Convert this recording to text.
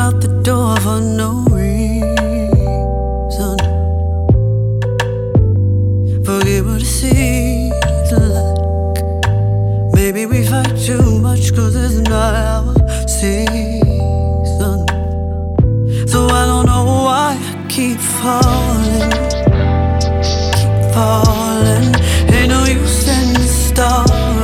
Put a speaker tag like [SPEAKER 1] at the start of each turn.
[SPEAKER 1] out the door for no reason. Forget what it seems like. Maybe we fight too much, cause it's not our season. So I don't know why I keep falling. Ain't no use in the story.